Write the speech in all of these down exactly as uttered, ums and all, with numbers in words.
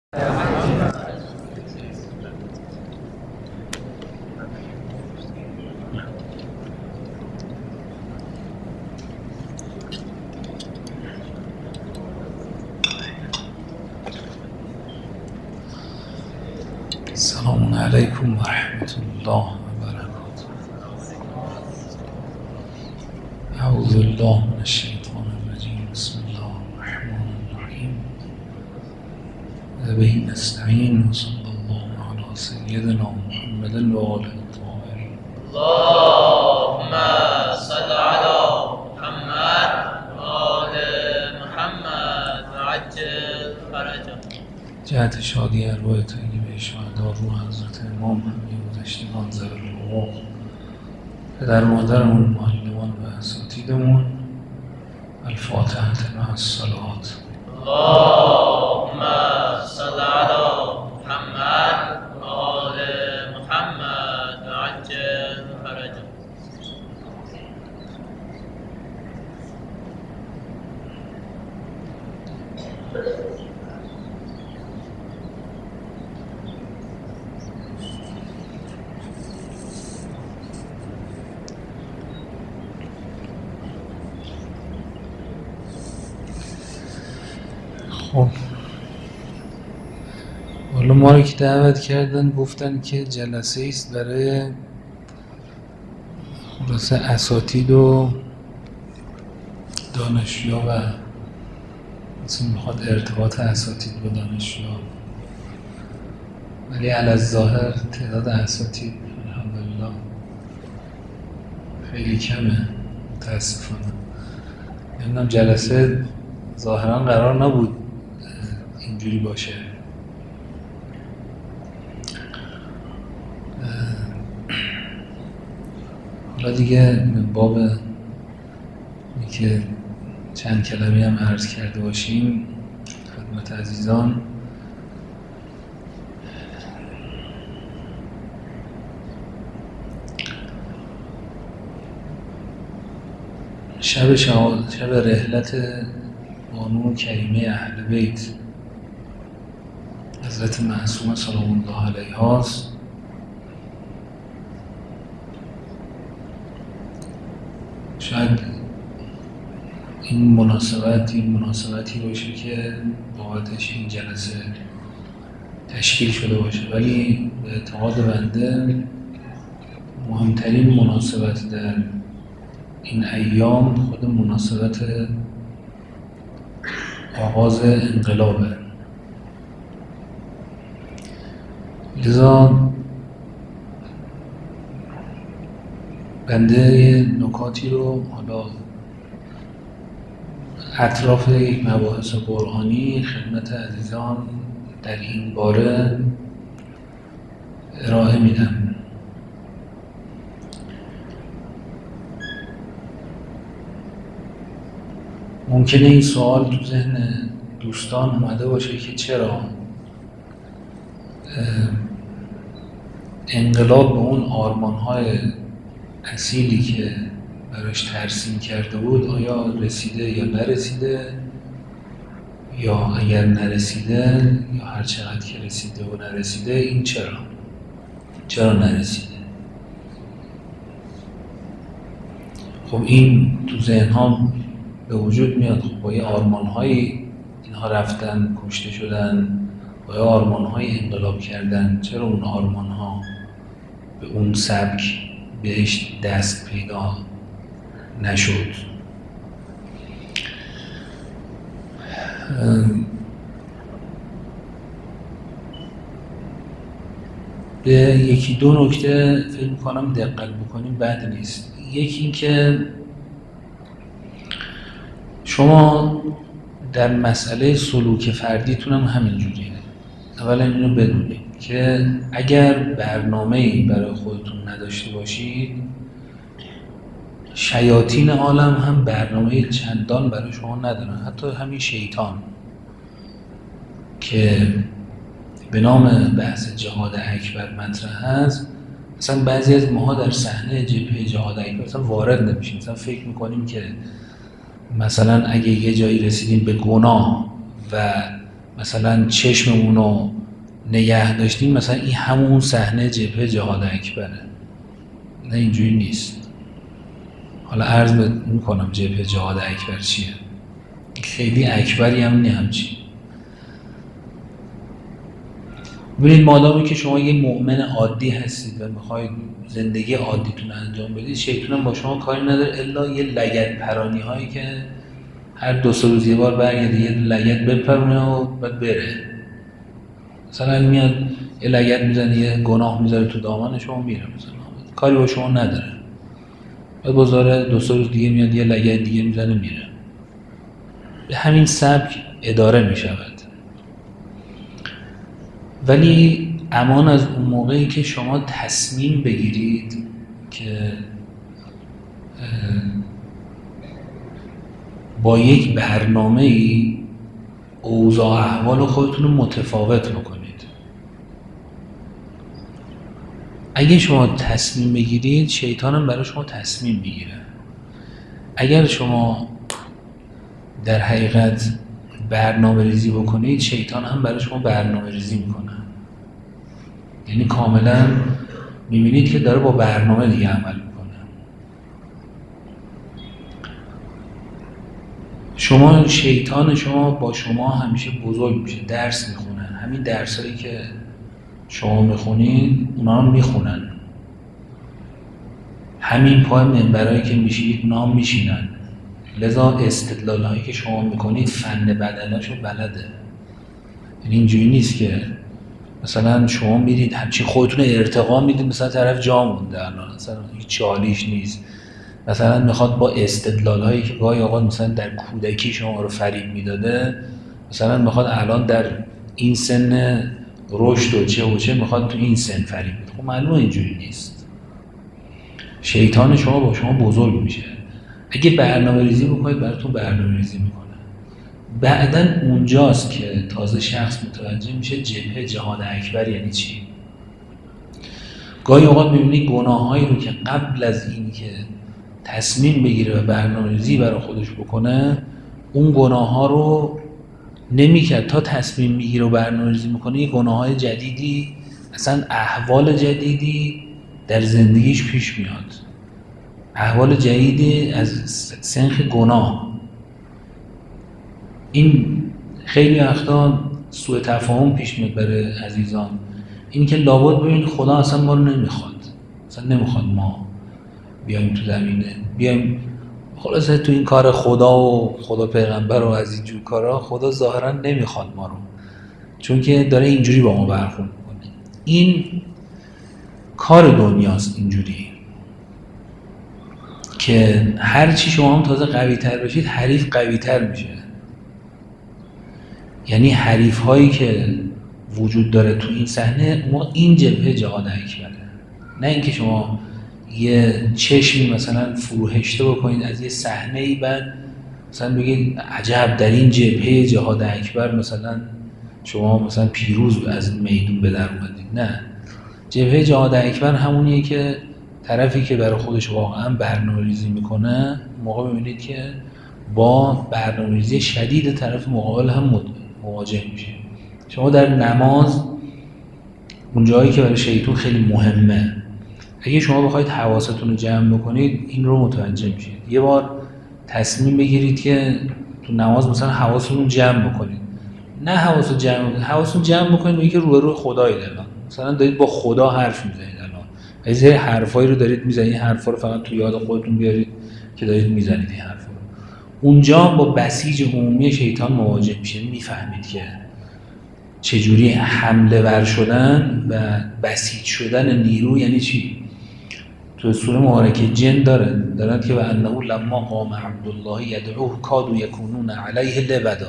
السلام عليكم ورحمة الله وبركاته. أعوذ بالله من الشيطان الرجيم. بسم الله الرحمن الرحيم. وبه نستعين. وصلى الله على سيدنا محمد وآله الطاهرين. اللهم صل على محمد وآل محمد وعجل فرجه. جهت شادی ارواح طیبه شهدا، روح حضرت امام همه گذشتگان ذوی الحقوق، پدر مادرمون، معلمان و اساتیدمون. الفاتحة مع الصلوات. اللهم صل على محمد وآل محمد وعجل فرجه. خب حالا ما رو که دعوت کردن گفتن که جلسه ایست برای خلاصه اساتید و دانشجوها و مثلا میخواد ارتباط اساتید با دانشجوها، ولی علی الظاهر تعداد اساتید الحمدلله خیلی کمه متاسفانه. نمیدونم جلسه ظاهرا قرار نبود اینجوری باشه. حالا دیگه باب اینکه چند کلمه هم عرض کرده باشیم خدمت عزیزان. شب شهاد شب رحلت بانو کریمه اهل بیت حضرت معصومه سلام الله علیها است. شاید این مناسبت این مناسبتی باشه که بابتش این جلسه تشکیل شده باشه، ولی به اعتقاد بنده مهمترین مناسبت در این ایام خود مناسبت آغاز انقلابه. لذا بنده نکاتی رو حالا اطراف یک مباحث قرآنی خدمت عزیزان در این باره ارائه میدم. ممکنه این سوال تو ذهن دوستان اومده باشه که چرا انقلاب به اون آرمان‌های اصیلی که براش ترسیم کرده بود آیا رسیده یا نرسیده، یا اگر نرسیده یا هر چقدر که رسیده و نرسیده این چرا چرا نرسیده. خب این تو ذهن ها به وجود میاد. خب با یه آرمان هایی اینها رفتن کشته شدن، با یه آرمان هایی انقلاب کردن، چرا اون آرمان ها به اون سبک بهش دست پیدا نشد؟ به یکی دو نکته فکر می‌کنم دقت بکنیم بد نیست. یکی این که شما در مسئله سلوک فردیتون هم همینجوریه. اولا اینو بدونید که اگر برنامه‌ای برای خودتون نداشته باشید، شیاطین عالم هم برنامه چندان برای شما ندارن. حتی همین شیطان که به نام بحث جهاد اکبر مطرح هست، مثلا بعضی از ماها در صحنه جبهه جهاد اکبر مثلا وارد نمیشیم. مثلا فکر میکنیم که مثلا اگه یه جایی رسیدیم به گناه و مثلا چشممون رو نگه داشتیم، مثلا این همون صحنه جبهه جهاد اکبره. نه اینجوری نیست. حالا عرض میکنم جبهه جهاد اکبر چیه. خیلی اکبری هم نی همچی. ببینید مادامی که شما یه مؤمن عادی هستید و میخواید زندگی عادیتون انجام بدید، شیطان هم با شما کاری نداره الا یه لگد پرانی هایی که هر دو سه روز یه بار برگرده یه لگد بپرونه و بعد بره. مثلا میاد یه لگد میزنه، یه گناه میذاره تو دامن شما، میره مثلا کاری با شما نداره. بعد بازاره دو سه روز دیگه میاد یه لگد دیگه میزنه میره. به همین سبک اداره میشود. ولی امان از اون موقعی که شما تصمیم بگیرید که با یک برنامه‌ای اوضاع احوال خودتون رو متفاوت بکنید. اگه شما تصمیم بگیرید، شیطان هم برای شما تصمیم میگیره. اگر شما در حقیقت برنامه ریزی بکنید، شیطان هم برای شما برنامه ریزی میکنه. یعنی کاملا میبینید که داره با برنامه دیگه عمل میکنه. شما شیطان شما با شما همیشه بزرگ میشه، درس میخونه. همین درسایی که شما میخونید اونا هم میخونن. همین پای منبرایی که میشینید اونا هم میشینن. لذا استدلال هایی که شما میکنید فن بدناشو بلده. یعنی اینجوری نیست که مثلا شما میرید همچین خودتون ارتقا میدید، مثلا طرف جا مونده الان مثلا هیچ چالیش نیست، مثلا میخواد با استدلال هایی که گاهی اوقات مثلا در کودکی شما رو فریب میداده، مثلا میخواد الان در این سن رشد و چه و چه میخواد تو این سن فریب بده. خب معلومه اینجوری نیست. شیطان شما با شما بزرگ میشه. اگه برنامه ریزی بکنید براتون برنامه ریزی میکنه. بعدن اونجاست که تازه شخص متوجه میشه جبهه جهاد اکبر یعنی چی. گاهی اوقات میبینید گناهایی رو که قبل از این که تصمیم بگیره و برنامه ریزی برای خودش بکنه، اون گناه ها رو نمیکرد تا تصمیم میگیره و برنامه ریزی میکنه، یه گناه های جدیدی، اصلا احوال جدیدی در زندگیش پیش میاد. احوال جدیدی از سنخ گناه. این خیلی وقتا سوء تفاهم پیش میاد برای عزیزان. این که لابد ببین خدا اصلا ما رو نمیخواد، اصلا نمیخواد ما بیایم تو زمینه، بیایم خلاصه تو این کار خدا و خدا پیغمبر و از اینجور کارا. خدا ظاهرا نمیخواد ما رو، چون که داره اینجوری با ما برخورد میکنه. این کار دنیاست اینجوری که هر چی شما هم تازه قوی تر بشید، حریف قوی تر میشه. یعنی حریف هایی که وجود داره تو این صحنه، ما این جبهه جهاد اکبره. نه اینکه شما یه چشمی مثلا فروهشته بکنید از یه صحنه‌ای، بعد مثلا بگید عجب در این جبهه جهاد اکبر مثلا شما مثلا پیروز از میدون به در اومدید. نه، جبهه جهاد اکبر همونیه که طرفی که برای خودش واقعا برنامه‌ریزی میکنه، موقع میبینید که با برنامه‌ریزی شدید طرف مقابل هم مواجه میشه. شما در نماز اون جایی که برای شیطان خیلی مهمه، اگه شما بخواید حواستون رو جمع بکنید این رو متوجه میشید. یه بار تصمیم بگیرید که تو نماز مثلا حواستون رو جمع بکنید. نه حواستون جمع بکنید، حواستون جمع بکنید به اینکه روبروی خدایید. الان مثلا دارید با خدا حرف میزنید، الان از یه حرفایی رو دارید میزنید، این حرفا رو فقط تو یاد خودتون بیارید که دارید میزنید این حرفا رو. اونجا با بسیج عمومی شیطان مواجه میشید، میفهمید که چجوری حمله ور شدن و بسیج شدن نیرو یعنی چی. تو سوره مبارکه جن دارن دارن که و انه لما قام عبدالله یدعوه کادوا یکونون علیه لبدا.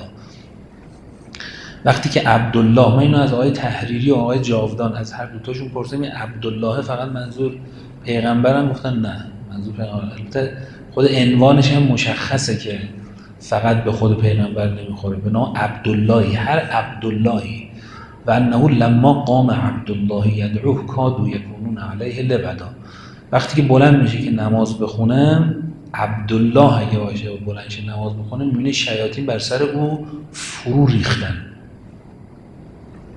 وقتی که عبدالله، ما اینو از آقای تحریری و آقای جاودان از هر دوتاشون پرسیدیم، عبدالله فقط منظور پیغمبرم؟ گفتن نه منظور پیغمبر. البته خود عنوانش هم مشخصه که فقط به خود پیغمبر نمیخوره، به نام عبداللهی، هر عبداللهی. و انه لما قام عبدالله یدعوه کادوا یکونون علیه لبدا. وقتی که بلند میشه که نماز بخونه، عبدالله اگه باشه و بلند شه نماز بخونه، میبینه شیاطین بر سر او فرو ریختن.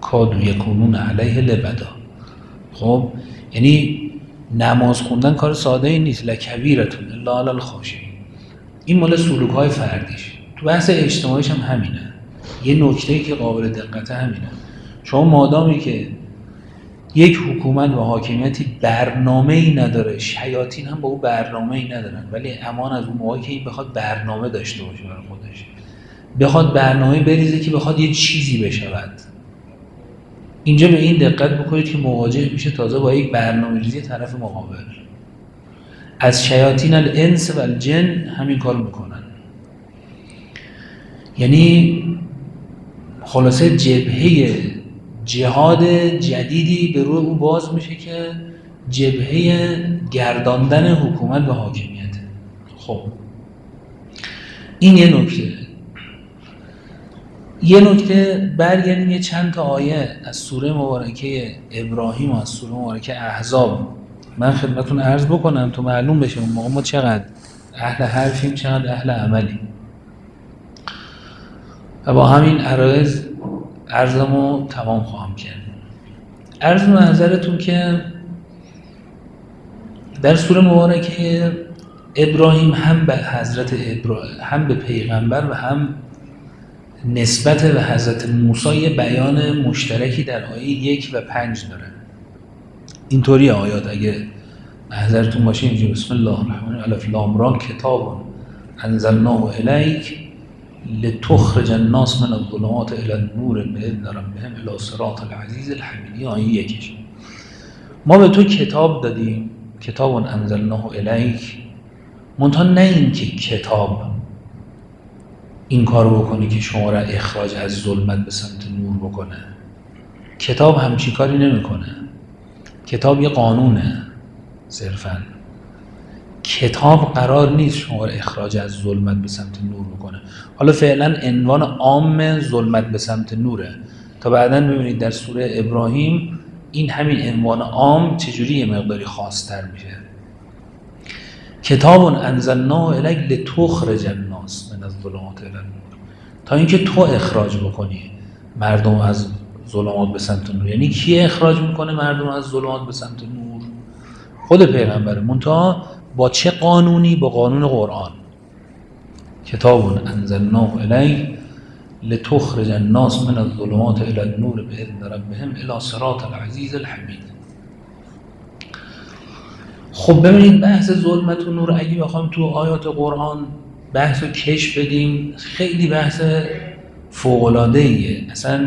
کادو یکونون علیه لبدا. خب یعنی نماز خوندن کار ساده ای نیست. لکبیرتون الا علی الخاشعین. این مال سلوک های فردیش. تو بحث اجتماعیش هم همینه. یه نکته‌ای که قابل دقته همینه. شما مادامی که یک حکومت و حاکمیتی برنامه‌ای نداره، شیاطین هم با او برنامه‌ای ندارن، ولی امان از اون موقعی که این بخواد برنامه داشته باشه برای خودش، بخواد برنامه بریزه که بخواد یه چیزی بشود. اینجا به این دقت بکنید که مواجه میشه تازه با یک برنامه‌ریزی طرف مقابل. از شیاطین الانس و الجن همین کار میکنن. یعنی خلاصه جبهه جهاد جدیدی به روی او باز میشه که جبهه گرداندن حکومت و حاکمیت. خب این یه نکته. یه نکته برگردیم یه چند تا آیه از سوره مبارکه ابراهیم و از سوره مبارکه احزاب من خدمتتون عرض بکنم تا معلوم بشه اون موقع ما چقدر اهل حرفیم چقدر اهل عملیم. و با همین عرایض عرضمو تمام خواهم کرد. عرض منظرتون که در سوره مبارکه ابراهیم هم به حضرت ابراهیم هم به پیغمبر و هم نسبت به حضرت موسی یه بیان مشترکی در آیه یک و پنج داره. اینطوری آیات اگه حضرتون باشه اینجا بسم الله الرحمن الرحیم الف لام را کتاب انزلناه الیک لتخرج الناس من الظلمات الی النور باذن ربهم الی صراط العزیز الحمید. آیه یکش ما به تو کتاب دادیم، کتاب انزلناه الیک، منتها نه این که کتاب این کارو بکنه که شما را اخراج از ظلمت به سمت نور بکنه. کتاب همچی کاری نمیکنه. کتاب یه قانونه صرفاً. کتاب قرار نیست شما را اخراج از ظلمت به سمت نور بکنه. حالا فعلا عنوان عام ظلمت به سمت نوره تا بعداً ببینید در سوره ابراهیم این همین عنوان عام چجوری یه مقداری خاص‌تر میشه. کتاب انزلناه الیک لتخرج الناس من الظلمات الی النور، تا اینکه تو اخراج بکنی مردم از ظلمات به سمت نور. یعنی کی اخراج میکنه مردم از ظلمات به سمت نور؟ خود پیغمبر. منتها با چه قانونی؟ با قانون قرآن. کتاب انزلناه الیک لتخرج الناس من الظلمات الی النور باذن ربهم الی صراط العزیز الحمید. خب ببینید بحث ظلمت و نور اگه بخوایم تو آیات قرآن بحث رو کش بدیم خیلی بحث فوق‌العاده‌ایه. اصلا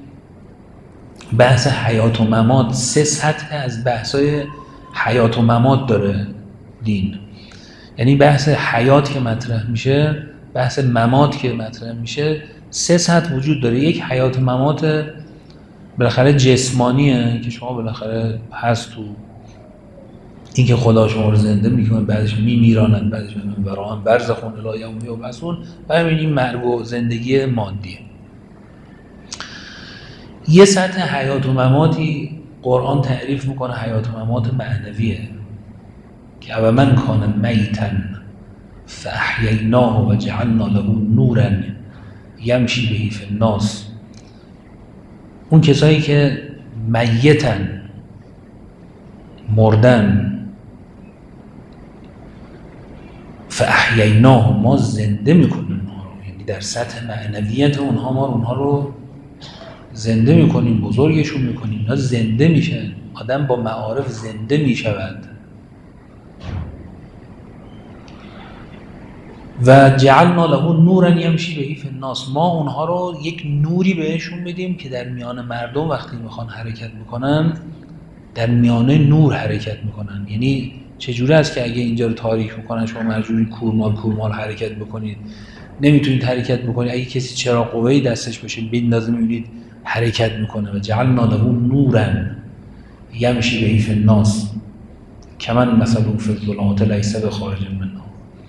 بحث حیات و ممات سه سطح از بحث‌های حیات و ممات داره دین. یعنی بحث حیات که مطرح میشه، بحث ممات که مطرح میشه، سه سطح وجود داره. یک حیات و ممات بالاخره جسمانیه که شما بالاخره هست تو این که خدا شما رو زنده میکنه، بعدش میمیرانند، بعدش میمیرانند برزخون الی یوم یبعثون. و همین این مرگ و زندگی مادیه. یه سطح حیات و مماتی قرآن تعریف میکنه، حیات و ممات معنویه که او من کان میتا فاحییناه و جعلنا له نورا یمشی به فی الناس. اون کسایی که میتن مردن، فاحییناه ما زنده میکنیم اونها رو، یعنی در سطح معنویت اونها ما اونها رو زنده میکنیم، بزرگشون میکنیم، اینا زنده میشن. آدم با معارف زنده میشود. و جعلنا له نورا یمشی به فی الناس، ما اونها رو یک نوری بهشون بدیم که در میان مردم وقتی میخوان حرکت میکنن در میانه نور حرکت میکنن. یعنی چجوری است که اگه اینجا رو تاریک میکنن شما مجبوری کورمال کورمال حرکت بکنید، نمیتونید حرکت بکنید. اگه کسی چراغ قوه‌ای دستش باشه بندازه میبینید حرکت میکنه. و جعلنا له نورا یمشی به فی الناس کمن مثلا فی الظلمات لیس بخارج منها.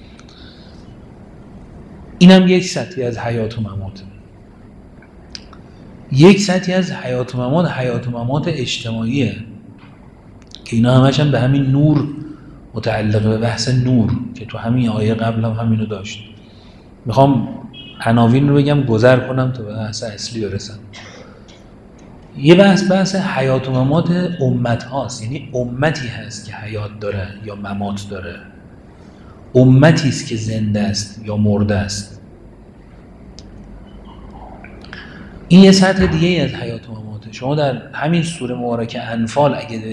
اینم یک سطحی از حیات و ممات. یک سطحی از حیات و ممات حیات و ممات اجتماعیه که اینا همش هم به همین نور متعلق به بحث نور که تو همین آیه قبل هم همینو داشت. میخوام عناوین رو بگم گذر کنم تا به بحث اصلی برسم. یه بحث بحث حیات و ممات امت هاست، یعنی امتی هست که حیات داره یا ممات داره، امتی است که زنده است یا مرده است. این یه سطح دیگه ای از حیات و مماته. شما در همین سوره مبارکه انفال اگه به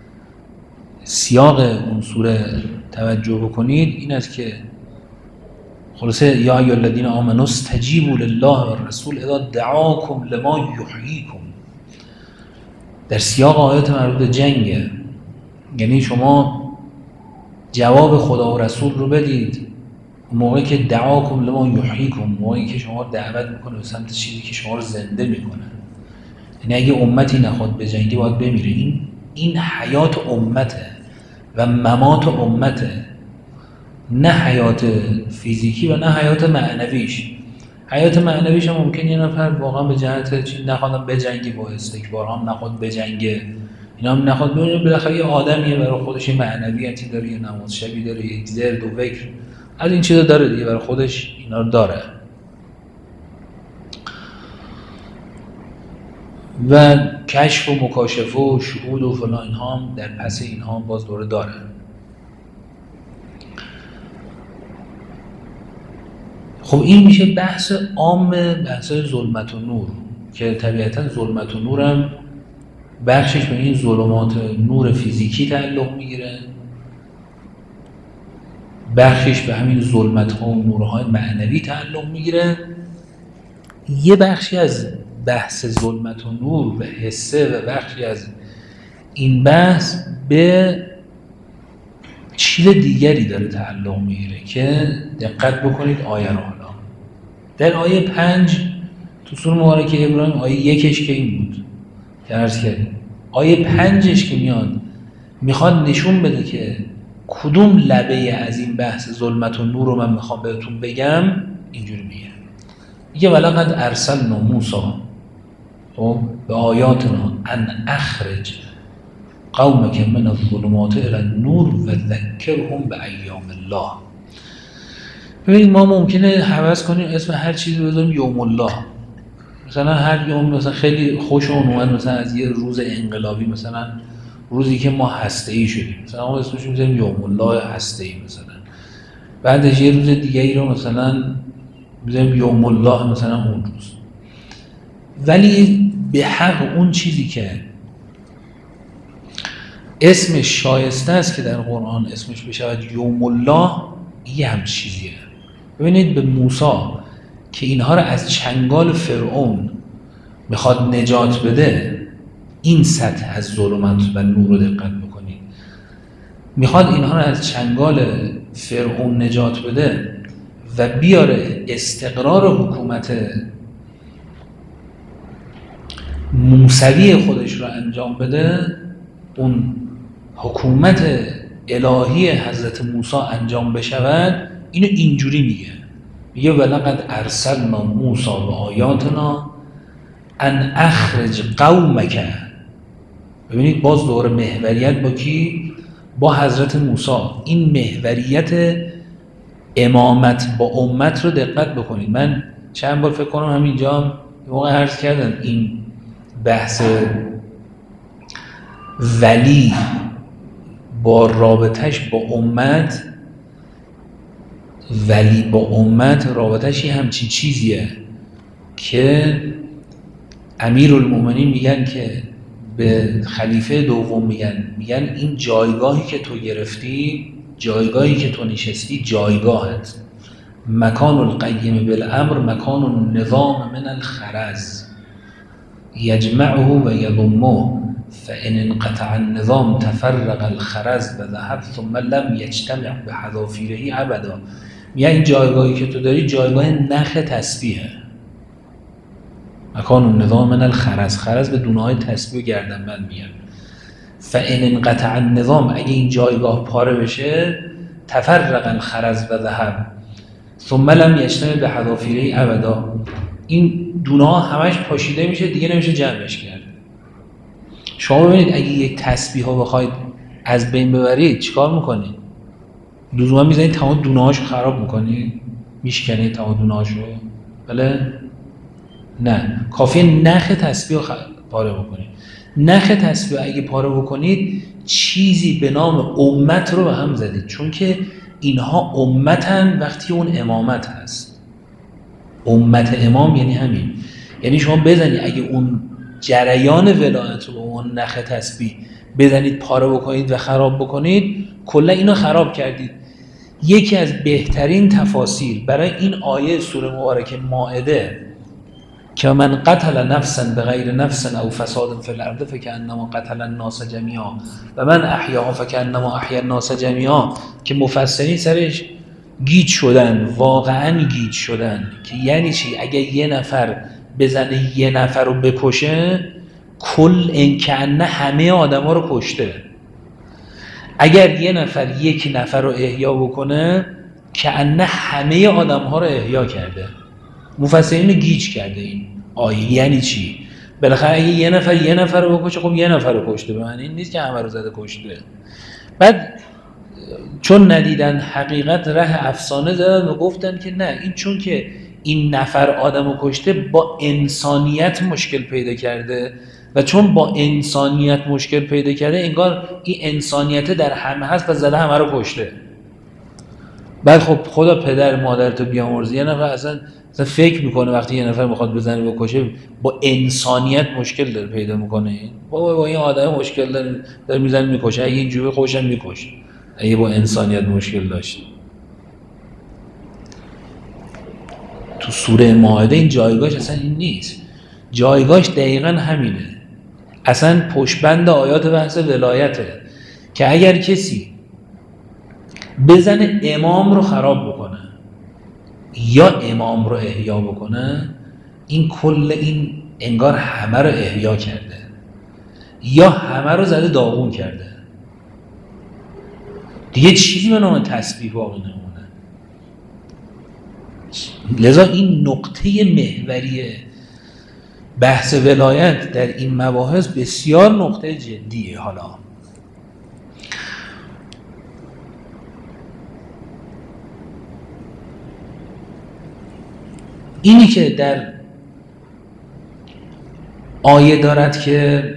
سیاق اون سوره توجه بکنید، این است که خلاصه یا ایها الذین آمنوا استجیبوا لله و الرسول اذا دعاکم لما یحییکم، در سیاق آیات مربوط به جنگه، یعنی شما جواب خدا و رسول رو بدید موقعی که دعاکم لما یحییکم، موقعی که شما دعوت میکنه به سمت چیزی که شما رو زنده میکنه. یعنی اگه امتی نخواد به جنگی باید بمیره. این این حیات امته و ممات امته، نه حیات فیزیکی و نه حیات معنویش. حیات معنویش هم ممکن یه نفر واقعا به جهت چی نخوادم به جنگی با استکبار هم نخواد به جنگه، اینا هم نخواد ببینه، بالاخره یه آدمیه برای خودش یه معنویتی داره، یه نماز شبی داره، یه زرد و وکر از این چیزا داره دیگه، برای خودش اینا رو داره. و کشف و مکاشفه و شهود و فلان اینها هم در پس اینها هم باز دوره داره. خب این میشه بحث عام، بحث ظلمت و نور، که طبیعتا ظلمت و نور هم بخشش به این ظلمات نور فیزیکی تعلق میگیره، بخشش به همین ظلمت ها و نورهای معنوی تعلق میگیره. یه بخشی از بحث ظلمت و نور به حسه و بخشی از این بحث به چیز دیگری داره تعلق میگیره که دقت بکنید آیه رو. حالا در آیه پنج تو سوره مبارکه ابراهیم، آیه یکش که این بود که عرض کردیم، آیه پنجش که میاد میخواد نشون بده که کدوم لبه از این بحث ظلمت و نور رو من میخوام بهتون بگم. اینجوری میگه میگه ولقد ارسلنا موسی خب به آیاتنا ان اخرج قومک من الظلمات الی النور و ذکرهم بایام الله. ببینید ما ممکنه حوض کنیم اسم هر چیزی بذاریم یوم الله، مثلا هر یوم مثلا خیلی خوشمون اومد مثلا از یه روز انقلابی، مثلا روزی که ما هسته‌ای شدیم مثلا ما اسمش میذاریم یوم الله هسته‌ای، مثلا بعدش یه روز دیگه ای رو مثلا میذاریم یوم الله مثلا اون روز. ولی به حق اون چیزی که اسمش شایسته است که در قرآن اسمش بشود یوم الله، یه هم چیزیه. ببینید به موسی که اینها رو از چنگال فرعون میخواد نجات بده، این سطح از ظلمت و نور رو دقت بکنید، میخواد اینها رو از چنگال فرعون نجات بده و بیاره استقرار حکومت موسوی خودش رو انجام بده، اون حکومت الهی حضرت موسی انجام بشود. اینو اینجوری میگه، میگه ولقد ارسلنا موسی و آیاتنا ان اخرج قومک. ببینید باز دوره محوریت با کی؟ با حضرت موسی. این محوریت امامت با امت رو دقت بکنید. من چند بار فکر کنم همینجا هم موقع عرض کردم این بحث ولی با رابطش با امت، ولی با امت رابطش یه همچین چیزیه که امیرالمومنین میگن که به خلیفه دوم میگن میگن این جایگاهی که تو گرفتی، جایگاهی که تو نشستی، جایگاهت مکان القیم بالامر مکان النظام من الخرز یجمعه و یضمه فان انقطع النظام تفرق الخرز و ذهب ثم لم یجتمع بحذافیره ابدا. میگن این جایگاهی که تو داری جایگاه نخ تسبیحه، مکان النظام من الخرز، خرز به دونه های تسبیح و گردنبند میگن. فان انقطع النظام، اگه این جایگاه پاره بشه، تفرق الخرز و ذهب ثم لم یجتمع بحذافیره ابدا، این دونه ها همش پاشیده میشه دیگه نمیشه جمعش کرد. شما ببینید اگه یک تسبیح ها بخواید از بین ببرید چیکار میکنید؟ لزوما میزنید تمام دونه هاشو خراب میکنید، میشکنید تمام دونه هاشو؟ بله؟ نه، کافیه نخ تسبیح خ... پاره بکنید. نخ تسبیح اگه پاره بکنید چیزی به نام امت رو به هم زدید، چون که اینها امتن وقتی اون امامت هست. امت امام یعنی همین، یعنی شما بزنید اگه اون جریان ولایت رو به اون نخ تسبیح بزنید پاره بکنید و خراب بکنید، کلا اینو خراب کردید. یکی از بهترین تفاسیر برای این آیه سوره مبارکه مائده که من قتل نفسا بغیر نفس او فساد فی الارض فکأنما قتل الناس جمیعا و من احیاها فکأنما احیا الناس جمیعا، که مفسرین سرش گیج شدن، واقعا گیج شدن که یعنی چی؟ اگه یه نفر بزنه یه نفر رو بکشه کل این کأنه همه آدم ها رو کشته. اگر یه نفر یک نفر رو احیا بکنه کأنه همه آدم ها رو احیا کرده. مفسرین رو گیج کرده این آیه. یعنی چی؟ بالاخره اگه یه نفر یه نفر رو بکشه خب یه نفر رو کشته، به معنی این نیست که همه رو زده کشته. بعد چون ندیدن حقیقت ره افسانه زدن و گفتن که نه، این چون که این نفر آدم رو کشته با انسانیت مشکل پیدا کرده و چون با انسانیت مشکل پیدا کرده انگار این انسانیت در همه هست و زده همه رو کشته. بعد خب خدا پدر مادرتو بیامرزه، یه نفر اصلا, اصلا فکر میکنه وقتی یه نفر میخواد بزنه بکشه با انسانیت مشکل داره پیدا میکنه. بابا با این آدم مشکل داره داره میزنه میکشه، اگه اینجوری خوشم میکشه اگه با انسانیت مشکل داشت. تو سوره مائده این جایگاهش اصلا این نیست، جایگاهش دقیقاً همینه. اصلا پشتبند آیات بحث ولایته که اگر کسی بزنه امام رو خراب بکنه یا امام رو احیا بکنه، این کل این انگار همه رو احیا کرده یا همه رو زده داغون کرده. دیگه چیزی به نام تسبیح باقی نمونه. لذا این نقطه محوری بحث ولایت در این مباحث بسیار نقطه جدیه. حالا اینی که در آیه دارد که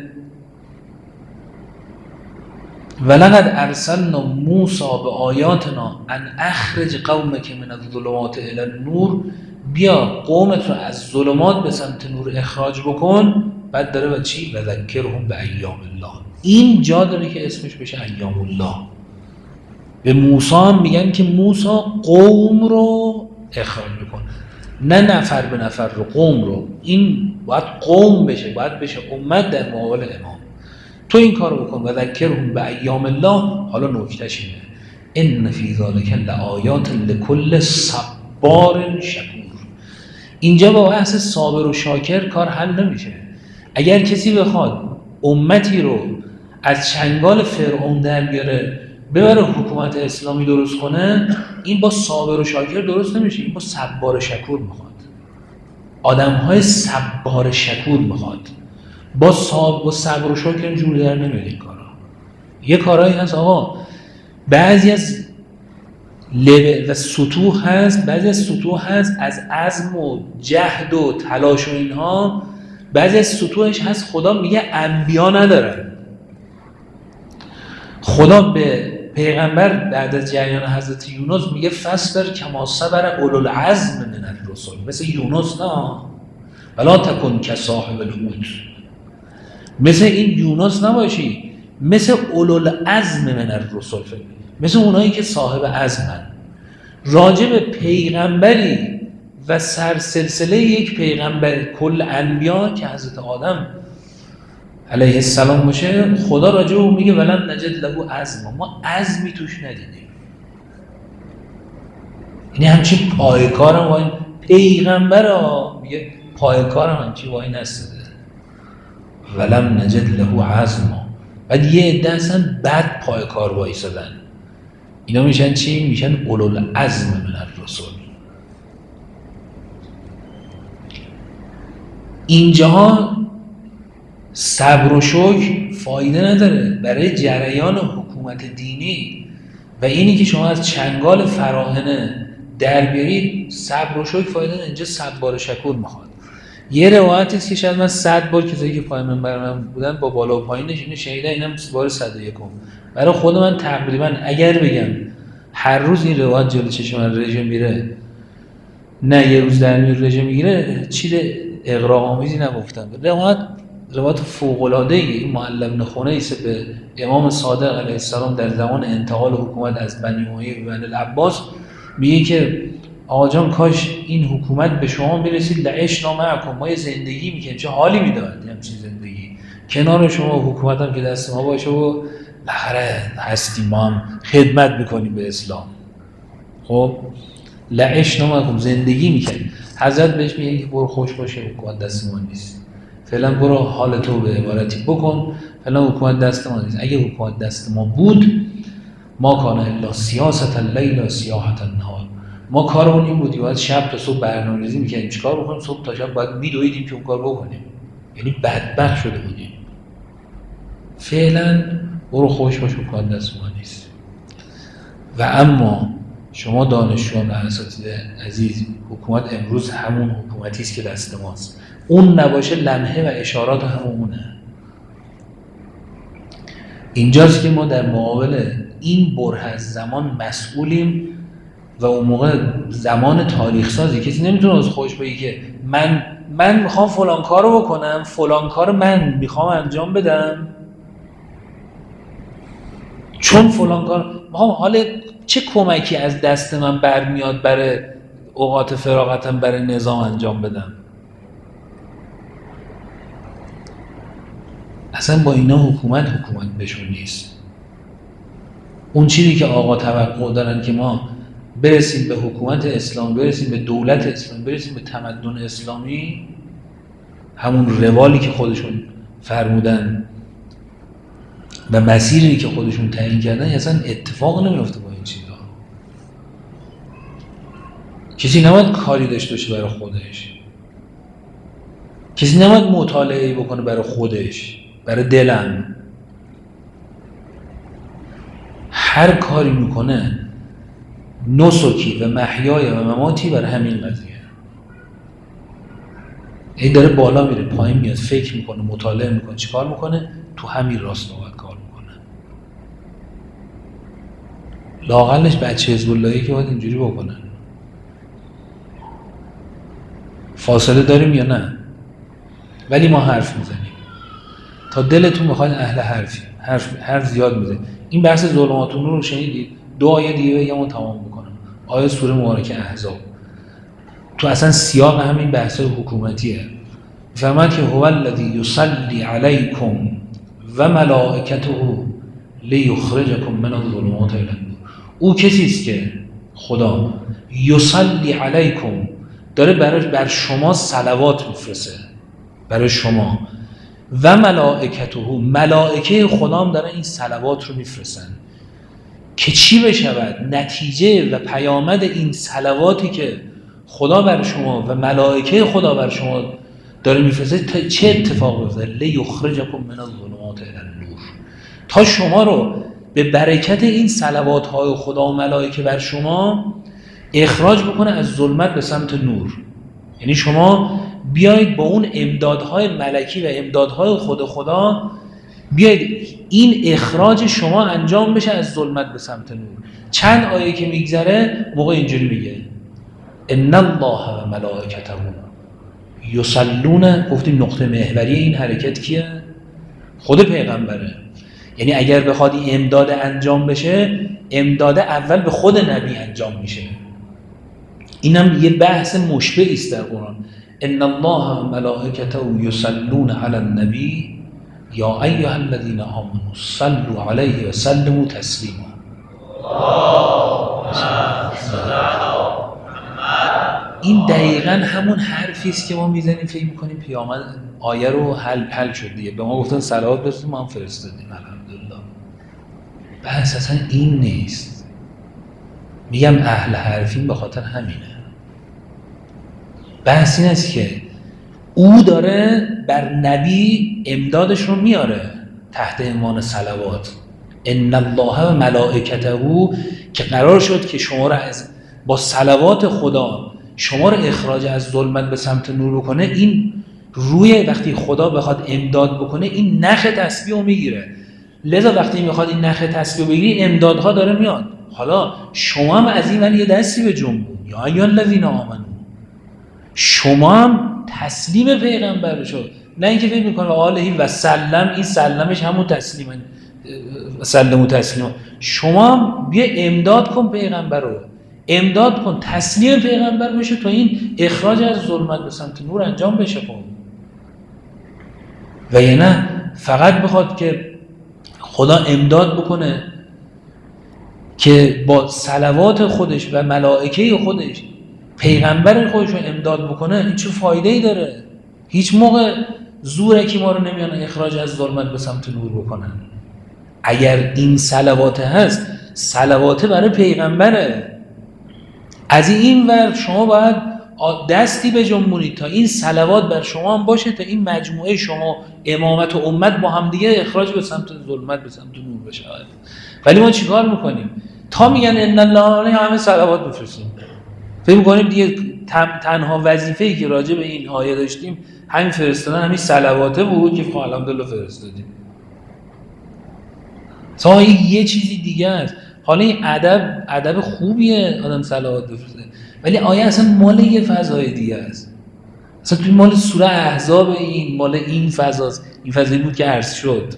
ولقد ارسلنا موسی بآیاتنا ان اخرج قومک من الظلمات الی النور، بیا قومت رو از ظلمات به سمت نور اخراج بکن. بعد داره با چی؟ و ذکرهم به ایام الله. این جا داره که اسمش بشه ایام الله. به موسی هم میگن که موسی قوم رو اخراج بکن، نه نفر به نفر رو، قوم رو. این باید قوم بشه، باید بشه امت در مقابل امام. تو این کارو بکن و ذکرهم به ایام الله. حالا نکتهش اینه ان فی ذلک لآیات لکل صبار شکور. اینجا با بحث صابر و شاکر کار حل نمیشه. اگر کسی بخواد امتی رو از چنگال فرعون در بیاره ببره حکومت اسلامی درست کنه، این با صابر و شاکر درست نمیشه، این با صبار و شکور میخواد. آدم‌های صبار شکور میخواد. با صبر و صبر و شکر اینجوری در نمیاد این کارا. یه کارهایی هست آقا، بعضی از لب و سطوح هست، بعضی از سطوح هست از عزم و جهد و تلاش و اینها، بعضی از سطوحش هست خدا میگه انبیا ندارن. خدا به پیغمبر بعد از جریان حضرت یونس میگه فصبر کما صبر اولو العزم من الرسل، مثل یونس نه، ولا تکن کصاحب الحوت، مثل این یونس نباشی، مثل اولو العزم من الرسل، مثل اونایی که صاحب عزمن. راجع به پیغمبری و سرسلسله یک پیغمبر کل انبیا که حضرت آدم علیه السلام باشه، خدا راجع به میگه ولم نجد له عزم، ما عزمی توش ندیدیم. یعنی همچین پایکارم وای پیغمبر ها میگه پایکارم همچین وای نستده ولم نجد له عزم. بعد یه عده اصلا بد پایکار وایسادن، اینا میشن چی؟ میشن اولوالعزم من الرسل. اینجاها صبر و شکر فایده نداره برای جریان حکومت دینی و اینی که شما از چنگال فراهنه در بیارید. صبر و شکر فایده نداره، اینجا صبر و شکور میخواد. یه روایتی است که شاید من صد بار کسایی که پای منبر من بودن با بالا و پایینش اینو شنیدن، اینم بار صد و یکم. برای خود من تقریبا اگر بگم هر روز این روایت جلوی چشم من رژه میره، نه یه روز در میون رژه میگیره، چیز اغراق‌آمیزی نگفتم. روایت روایت فوق‌العاده ای. این معلم بن خنیس به امام صادق علیه السلام در زمان انتقال حکومت از بنی امیه به بنی العباس میگه که آقا جان کاش این حکومت به شما میرسید، لعشنا معکم، ما یه زندگی میکنیم، چه حالی میداد همچین زندگی کنار شما، حکومت هم که دست ما باشه و لحره هستیم، ما هم خدمت میکنیم به اسلام. خب لعشنا معکم، زندگی میکنیم. حضرت بهش میگه که برو خوش باشه، حکومت دست ما نیست، فعلا برو حال تو به عبارتی بکن، فعلا حکومت دست ما نیست. اگه حکومت دست ما بود، ما کان الا سیاست اللیل و سیاحت النهار، ما کارمون این بود که باید شب تا صبح برنامه‌ریزی می‌کردیم چیکار بکنیم، صبح تا شب باید میدویدیم که اون کار بکنیم، یعنی بدبخت شده بودیم. فعلا برو خوش باش، حکومت دست ما نیست. و اما شما دانشجویان و اساتید عزیز، حکومت امروز همون حکومتی است که دست ماست. اون نباشه لمحه و اشارات همونه. اینجاست که ما در مقابل این بره از زمان مسئولیم و اون موقع زمان تاریخ سازی. کسی نمیتونه از خودش بگه که من من میخوام فلان کارو بکنم، فلان کار من میخوام انجام بدم، چون فلان کار میخوام، حالا چه کمکی از دست من برمیاد برای اوقات فراغتم برای نظام انجام بدم. اصلا با اینا حکومت حکومت بهشون نیست. اون چیزی که آقا توقع دارن که ما برسیم به حکومت اسلام، برسیم به دولت اسلام، برسیم به تمدن اسلامی، همون روالی که خودشون فرمودن و مسیری که خودشون تعیین کردن، اصلا اتفاق نمیفته با این چیزا. کسی نباید کاری داشته باشه برای خودش، کسی نباید مطالعه بکنه برای خودش، برای دلم. هر کاری میکنه نسکی و محیای و مماتی برای همین قضیه. این داره بالا میره پایین میاد، فکر میکنه، مطالعه میکنه، چیکار میکنه؟ تو همین راستا باید کار میکنه. لااقلش بچه حزب اللهی که باید اینجوری بکنن. فاصله داریم یا نه؟ ولی ما حرف میزنیم تا دلتون بخواید اهل حرفی، حرف حرف زیاد میزنید. این بحث ظلمات النور رو شنیدید؟ دو آیه دیگه بگم تمام میکنم. آیه سوره مبارکه احزاب تو اصلا سیاق همین بحث حکومتیه. میفرماد که هو الذی یصلی علیکم و ملائکته لیخرجکم من الظلمات الی النور. او کسی است که خدا یصلی علیکم داره برای بر شما صلوات میفرسته، برای شما، و ملائکته، ملائکه خدا هم دارن این صلوات رو میفرستن که چی بشود؟ نتیجه و پیامد این صلواتی که خدا بر شما و ملائکه خدا بر شما داره میفرسته چه اتفاق بیفته؟ لیخرجکم من الظلمات الی النور، تا شما رو به برکت این صلوات‌های خدا و ملائکه بر شما اخراج بکنه از ظلمت به سمت نور. یعنی شما بیایید با اون امدادهای ملکی و امدادهای خود خدا بیایید این اخراج شما انجام بشه از ظلمت به سمت نور. چند آیه که میگذره موقع اینجوری میگه ان الله و ملائکته یصلون. گفتیم نقطه محوری این حرکت کیه؟ خود پیغمبره. یعنی اگر بخواد این امداد انجام بشه، امداد اول به خود نبی انجام میشه. اینم یه بحث مشبه است در قرآن. ان الله و ملائکته یصلون علی النبی یا ایها الذین آمنوا صلوا علیه و سلموا تسلیما. این دقیقاً همون حرفی است که ما میزنیم فکر می‌کنیم پیامد آیه رو حل حل شد دیگه. به ما گفتن صلوات برسید، ما هم فرستادیم الحمدلله. بحث اصلا این نیست. میگم اهل حرفیم به خاطر همینه. بحث این است که او داره بر نبی امدادش رو میاره تحت عنوان صلوات. ان الله و ملائکته، که قرار شد که شما را از با صلوات خدا شما رو اخراج از ظلمت به سمت نور بکنه، این روی وقتی خدا بخواد امداد بکنه این نخ تسبیح رو میگیره. لذا وقتی میخواد این نخ تسبیح رو بگیری امدادها داره میاد. حالا شما هم از این ولی یه دستی به جنبون، یا ایها الذین آمنو، شما هم تسلیم پیغمبر بشو، نه اینکه فکر میکنه آله و سلم، این سلمش همون تسلیمه، سلم و تسلیم. شما هم بیا امداد کن پیغمبر رو، امداد کن تسلیم پیغمبر بشه تا این اخراج از ظلمت به سمت نور انجام بشه. خب و یا نه فقط بخواد که خدا امداد بکنه که با صلوات خودش و ملائکه خودش پیغمبر خودش رو امداد بکنه، این چه فایده ای داره؟ هیچ موقع زورکی ما رو نمیان اخراج از ظلمت به سمت نور بکنن. اگر این صلوات هست، صلوات برای پیغمبره. از این ور شما باید دستی بجنبونید تا این صلوات بر شما هم باشه، تا این مجموعه شما امامت و امت با هم دیگه اخراج به سمت ظلمت به سمت نور بشه. ولی ما چیکار میکنیم؟ تا میگن ان الله همه صلوات بفرستیم، فکر میکنیم دیگه تنها وظیفه‌ای که راجع به این آیه داشتیم همین فرستادن همین صلواته بود که الحمدلله فرستادیم. تا یه چیزی دیگه است. حالا این ادب ادب خوبیه آدم صلوات بفرسته، ولی آیه اصلا مال یه فضای دیگه است. اصلا توی مال سوره احزاب، این مال این فضاست، این فضایی بود که عرض شد.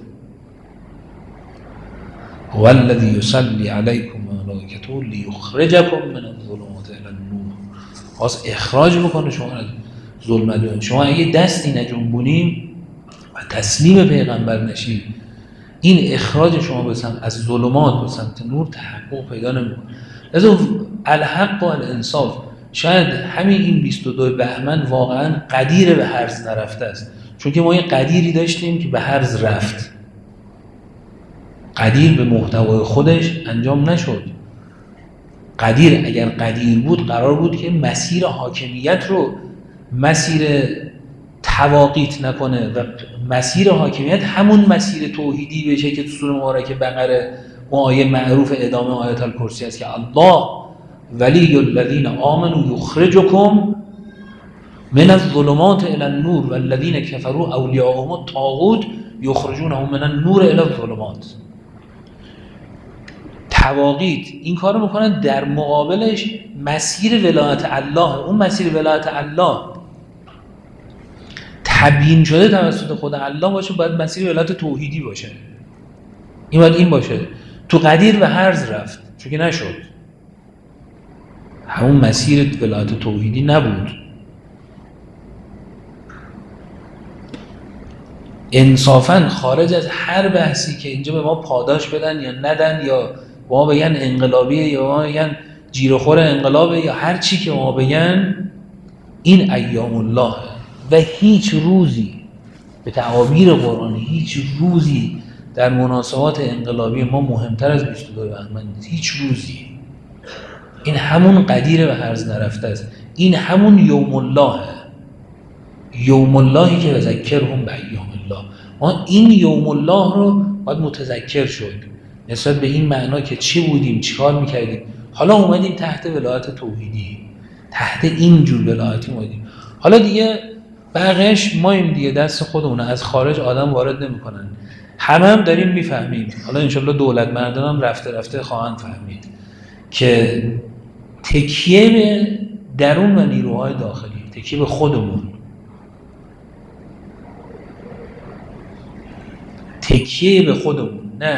هو الذی یصلی علیکم و ملائکته لیخرجکم من الظلمات الی النور. خواست اخراج بکنه شما از ظلمت. شما اگه دستی نجنبونیم و تسلیم پیغمبر نشید، این اخراج شما به سمت از ظلمات به سمت نور تحقق پیدا نمیکنه. لذا الحق و الانصاف، شاید همین این بیست و دو بهمن واقعا قدیر به هرز نرفته است، چون که ما یه قدیری داشتیم که به هرز رفت، قدیر به محتوای خودش انجام نشد. قدیر اگر قدیر بود قرار بود که مسیر حاکمیت رو مسیر تواقیت نکنه و مسیر حاکمیت همون مسیر توحیدی بشه که تو سوره مبارکه بقره و آیه معروف ادامه آیت الکرسی است که الله ولی الذین آمنوا یخرجکم من الظلمات الی النور والذین کفروا اولیاءهم الطاغوت یخرجونهم من النور الی الظلمات. تواقیت این کارو میکنن، در مقابلش مسیر ولایت الله، اون مسیر ولایت الله تبیین شده توسط خود الله باشه، باید مسیر ولایت توحیدی باشه. این باید این باشه. تو قدیر به هرز رفت چون که نشد، همون مسیر ولایت توحیدی نبود. انصافاً خارج از هر بحثی که اینجا به ما پاداش بدن یا ندن، یا ما بگن انقلابیه یا ما بگن جیرخور انقلابه یا هر چی که ما بگن، این ایام الله و هیچ روزی به تعابیر قرآنی هیچ روزی در مناسبات انقلابی ما مهمتر از بیست و دو بهمن نیست. هیچ روزی. این همون قدیر به هرز نرفته است. این همون یوم الله، یوم اللهی که بذکرهم به ایام الله. ما این یوم الله رو باید متذکر شد نسبت به این معنا که چی بودیم، چی کار میکردیم. حالا اومدیم تحت ولایت توحیدی، تحت این جور ولایتی اومدیم. حالا دیگه بقیش ما این دیگه دست خودمونه، از خارج آدم وارد نمیکنن. همه هم داریم میفهمیم. حالا انشالله دولت مردان هم رفته رفته خواهند فهمید که تکیه به درون و نیروهای داخلی، تکیه به خودمون، تکیه به خودمون، نه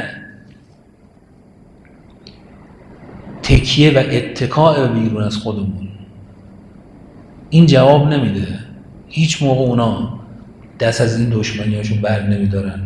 تکیه و اتکاء بیرون از خودمون، این جواب نمیده. هیچ موقع اونا دست از این دشمنیاشون بر نمیدارن.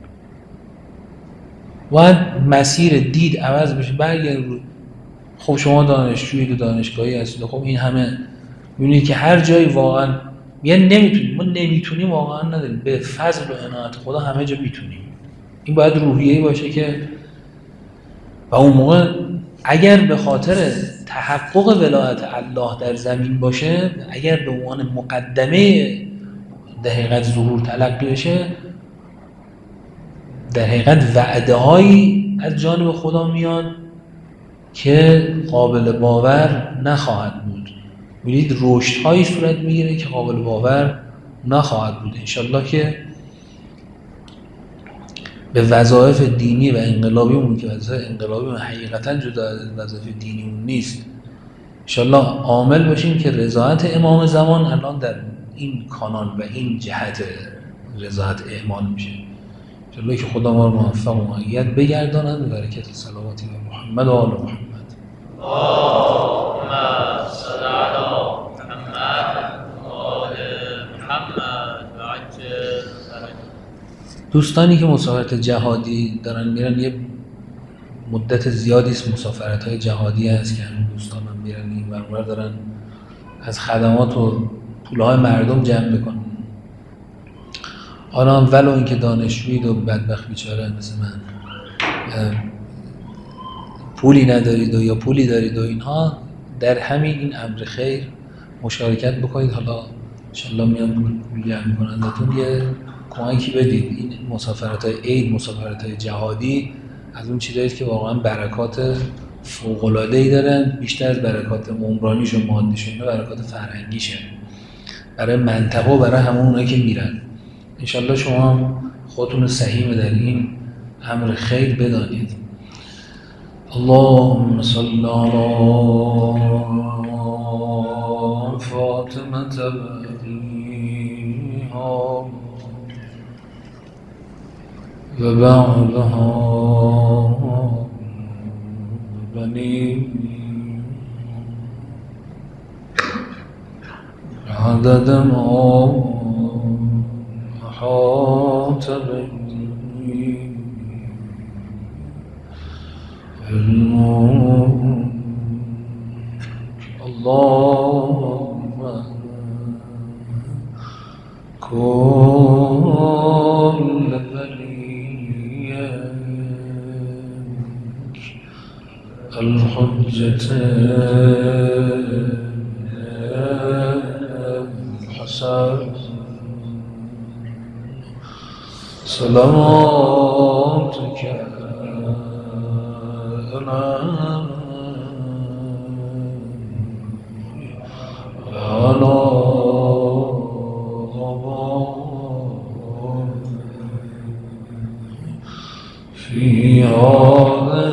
باید مسیر دید عوض بشه. برگرد رو خب شما دانشجویید و دانشگاهی هستید، خب این همه میبینید که هر جایی واقعا یعنی نمیتونیم، ما نمیتونیم واقعا نداریم، به فضل و عنایت خدا همه جا میتونیم. این باید روحیه‌ای باشه که و اون موقع اگر به خاطر تحقق ولایت الله در زمین باشه، اگر به عنوان مقدمه در حقیقت ظهور تلقی بشه، در حقیقت وعده هایی از جانب خدا میاد که قابل باور نخواهد بود. می‌بینید رشدهایی صورت میگیره که قابل باور نخواهد بود. انشالله که به وظایف دینی و انقلابیمون که وظایف انقلابی حقیقتا جدا از وظایف دینیمون نیست، انشالله عامل باشیم که رضایت امام زمان الان در این کانال و این جهت رضایت اعمال میشه. انشالله که خدا ما رو موفق و مؤید بگرداند به برکت صلواتی و محمد و آل محمد. اللهم صل علی محمد و آل محمد و عجل فرجهم. دوستانی که مسافرت جهادی دارن میرن، یه مدت زیادی است مسافرت های جهادی هست که همین دوستان هم میرن این ور دارن از خدمات و پولهای مردم جمع میکنن. حالا ولو اینکه دانشجویید و بدبخت بیچاره مثل من پولی ندارید و یا پولی دارید و اینها، در همین این امر خیر مشارکت بکنید. حالا انشالله میان پول جمع کنندتون یه کمکی بدید. این مسافرت های عید، مسافرت های جهادی از اون چیزاییست که واقعا برکات فوق‌العاده‌ای دارن، بیشتر از برکات عمرانیش و مادیش، اینا برکات فرهنگیشه برای منطقه و برای همون اونایی که میرن. انشالله شما هم خودتون سهیم در این امر خیر بدانید. اللهم صل علی فاطمة بنيها و بعدها بني عدد ما أحاط بني علم. اللهم كل وليك الحجة الحسن صلواتك على في هذه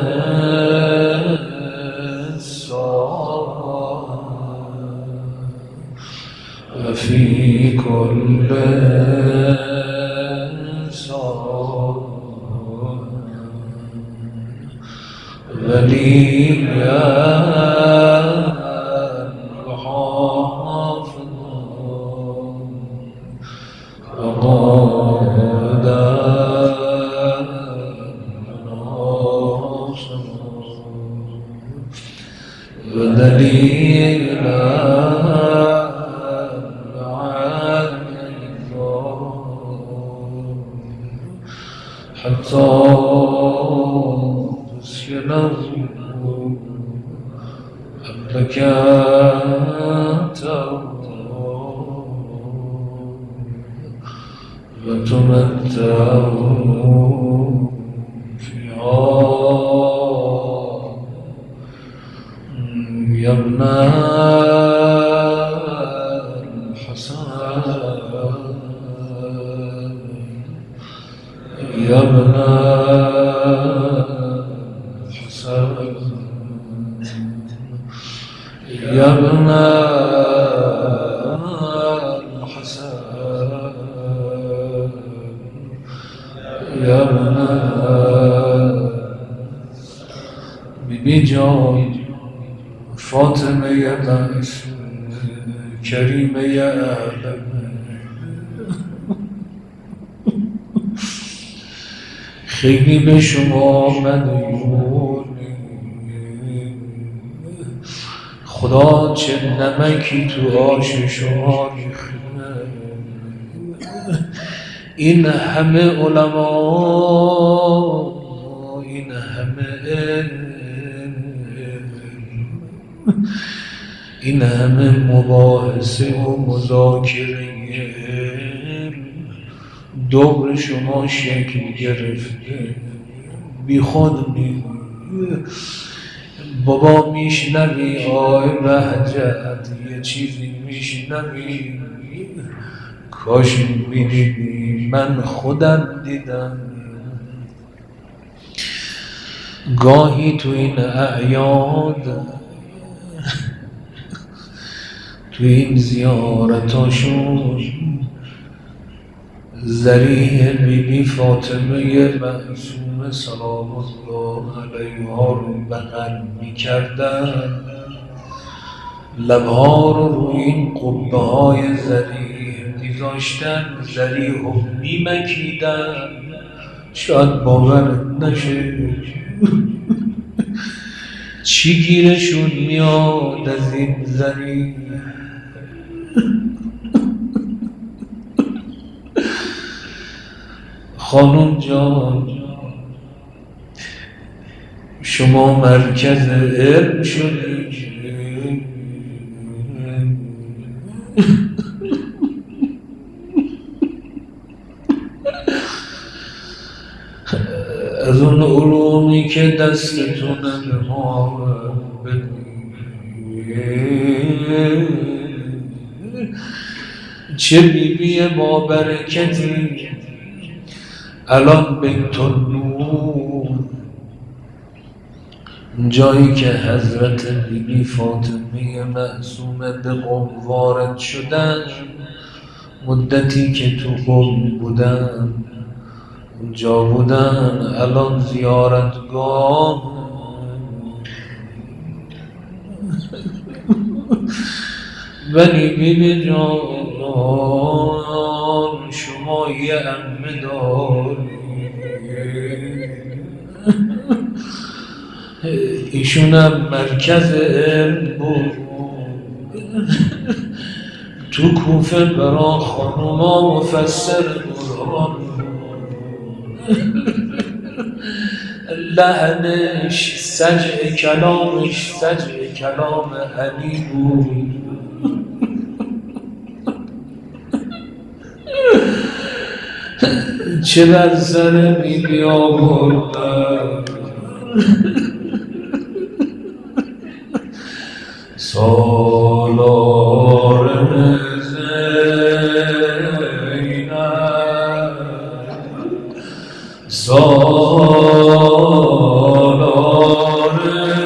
الساعة وفي كل ساعة وليا وحافظا وقائدا ودليلا حتى تسكنه قبلك وتمتعوا فيها يا ابن الحسن يا ابن الحسن يا ابن الحسن يا ابن بی جان فاطمه بخش کریمه اهل خیلی به شما مدیونی، خدا چه نمکی تو آش شما ریخته. این همه علما، این همه علم، این همه مباحثه و مذاکره دور شما شکل گرفته، بی خود می بابا میشنوی آی بهجت یه چیزی میشنوی کاش میدیدی من خودم دیدم گاهی تو این اعیاد تو این زیارتاشون ذریح بی بی فاطمه معصومه سلام الله علیها رو بغل میکردن لبها رو روی این قبه های ذریح میذاشتن ذریح رو میمکیدن شاید باورت نشه چی گیرشون میاد از این ذریح خانم جان شما مرکز علم شدی از اون علومی که دستتونه به ما بدید چه بیبی با برکتی الان بیت النور جایی که حضرت بیبی فاطمه معصومه به قم وارد شدن مدتی که تو قم بودن اونجا بودن الان زیارتگاه ولی بیبی جان شما یه عمه داری ایشونم مرکز علم بود تو کوفه برا خانوما مفسر قرآن لحنش سجع کلامش سجع کلام علی بود چه بر سر بیبی آوردن سالار زینب سالار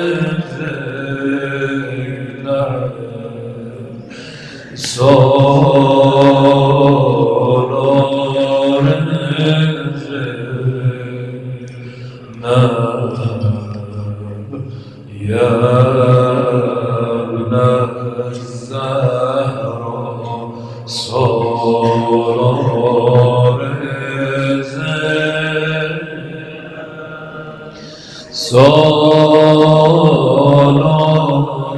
زینب سالار زینب یا ابن الزهرا سالار زینب سالار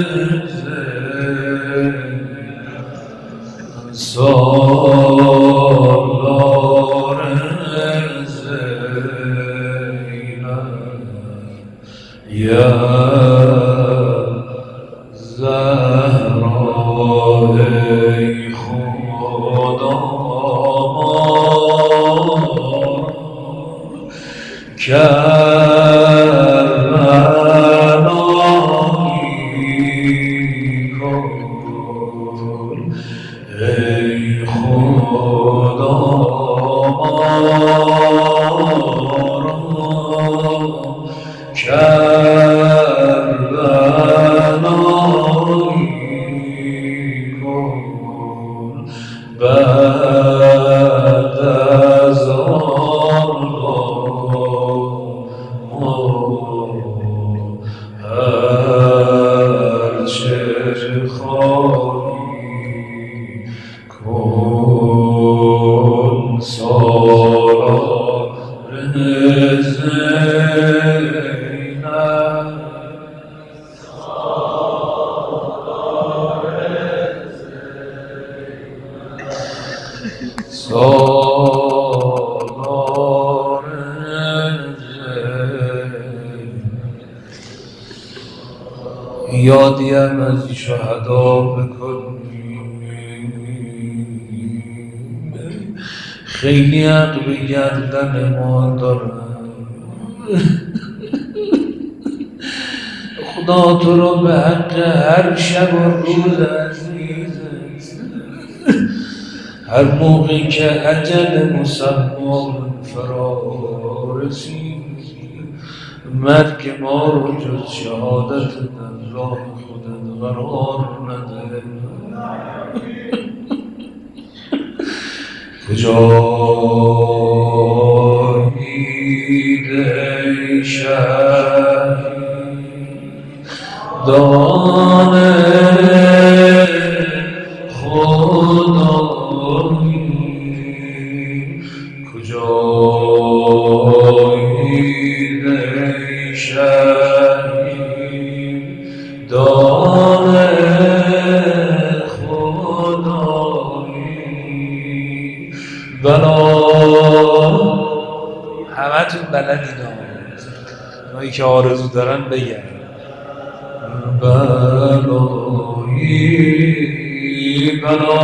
زینب سالار زینب یا زهرا ای خدا کربلایی کن ای خدا کربلایی کن بعد از آن هرچه خواهی کن سالار زینب سالار زینب یادیم از شهدا بکنی خیلی عقل گردن ما دارن خدا تو رو به حق هر شب و روز عزیزت هر موقعی که اجل مسمى فرا رسید مرگ ما رو جز شهادت در راه خودت قرار نده. کجایید ای شهیدان خدایی، کجایید ای شهیدان خدایی. بلا همه تون بلدین ها، اونایی که آرزو دارن بگن بلایی بلا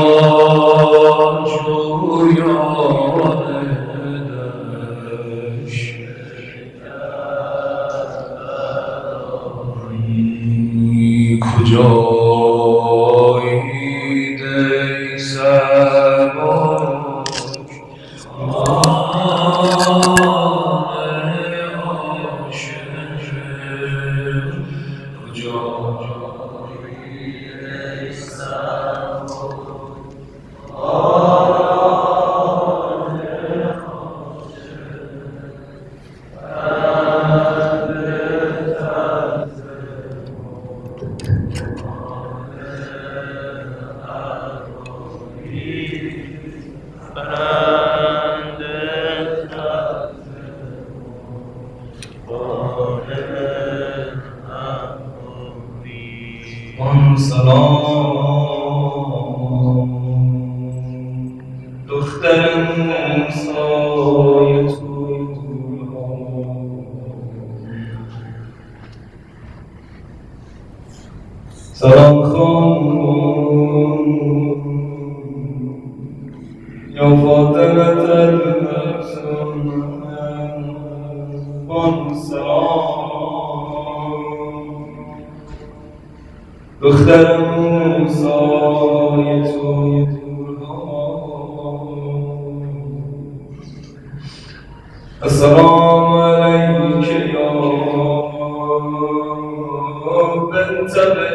جویان دشت کجایید ای سباک آن سلام دختر موسای تو سلام خان یا فاطمة النفس آن سلام دختر موسای تو السلام علیک یا بنت